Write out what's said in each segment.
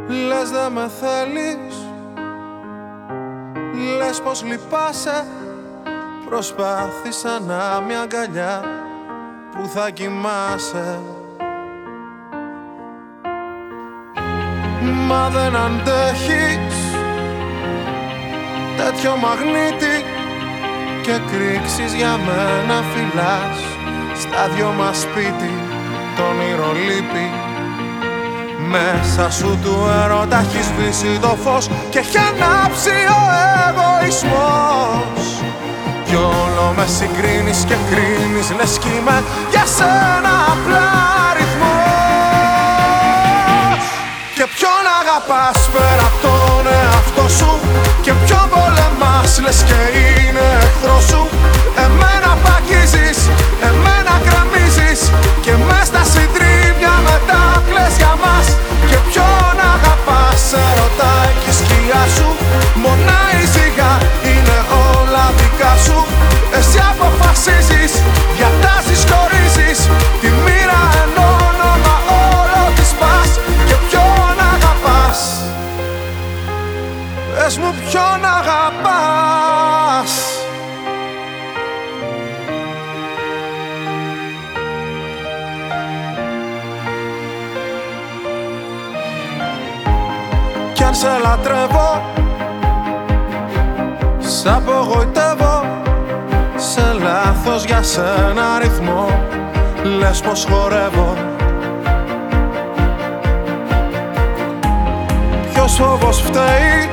Λες δε με θέλεις, λες πως λυπάσαι. Προσπάθησα να μια αγκαλιά που θα κοιμάσαι. Μα δεν αντέχεις τέτοιο μαγνήτη και εκρήξεις για μένα φυλάς. Στα δυο μας σπίτι το όνειρο λείπει. Μέσα σου του έρωτα έχει σβήσει το φως και έχει ανάψει ο εγωισμός. Κι όλο με συγκρίνεις και κρίνεις, λες κι είμαι για σένα απλά αριθμός. Και ποιον αγαπάς πέρα απ' τον εαυτό σου, και ποιον πολεμάς, λες και είναι εχθρός σου. Εμένα παγγίζεις, εμένα γκρεμίζεις και μες στα συντρίμμια μετά κλαις για μας. Και ποιον αγαπάς, σε ρωτάει κι η σκιά σου. Μονά η ζυγά είναι όλα δικά σου. Εσύ αποφασίζεις, διατάζεις, χωρίζεις τη μοίρα εν όνομα όλο της πας. Και ποιον αγαπάς, πες μου ποιον αγαπάς. Κι αν σε λατρεύω, σ' απογοητεύω. Σε λάθος για σένα αριθμό, λες πως χορεύω. Ποιος φόβος φταίει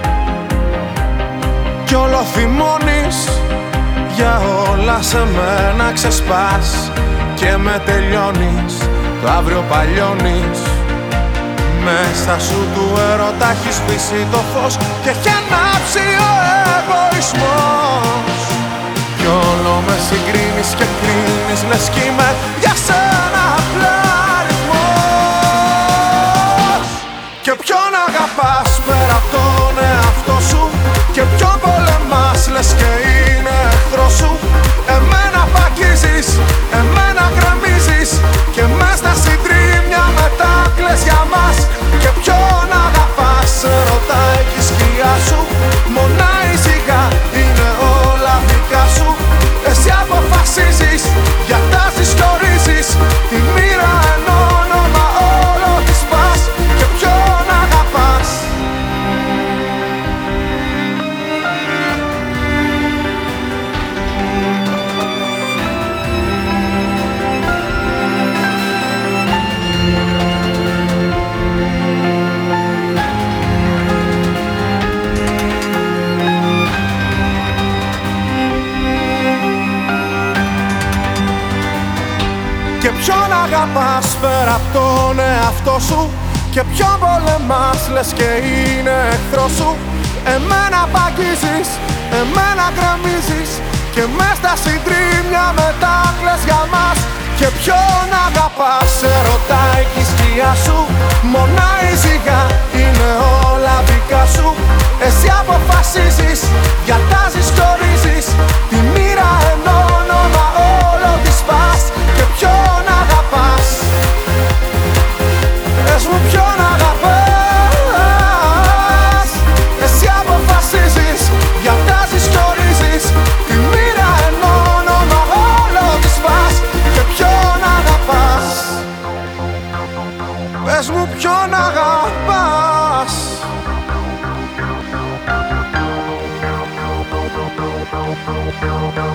κι όλο θυμώνεις. Για όλα σε μένα ξεσπάς και με τελειώνεις. Το αύριο παλιώνεις. Μέσα σου του έρωτα έχει σβήσει το φως και έχει ανάψει ο εγωισμός. Κι όλο με συγκρίνεις και κρίνεις, λες κι είμαι για σένα απλά αριθμός. Και ποιον αγαπάς πέρα απ' τον εαυτό σου, και ποιον πολεμάς, λες και είναι εχθρός σου. Εμένα παγγίζεις, εμένα γκρεμίζεις και μες στα συντρίμμια μετά κλαις για μας. Και ποιον αγαπάς, σε ρωτάει κι η σκιά σου. Μονά η ζυγά είναι όλα δικά σου. Εσύ αποφασίζεις, διατάζεις, χωρίζεις τη μοίρα εν όνομα όλο της πας. Και ποιον αγαπάς, και ποιον αγαπάς πέρα απ' τον εαυτό σου, και ποιον πολεμάς, λες και είναι εχθρός σου. Εμένα παγγίζεις, εμένα γκρεμίζεις και μες στα συντρίμμια μετά κλαις για μας. Και ποιον αγαπάς, σε ρωτάει κι η σκιά σου. Μονά η ζυγά είναι όλα δικά σου. Εσύ αποφασίζεις, διατάζεις, χωρίζεις τη μοίρα εν όνομα όλο της πας. Και ποιον αγαπάς, πες μου ποιον αγαπάς. Εσύ αποφασίζεις, διατάζεις, χωρίζεις τη μοίρα εν όνομα όλο της πας. Και ποιον αγαπάς, πες μου ποιον αγαπάς.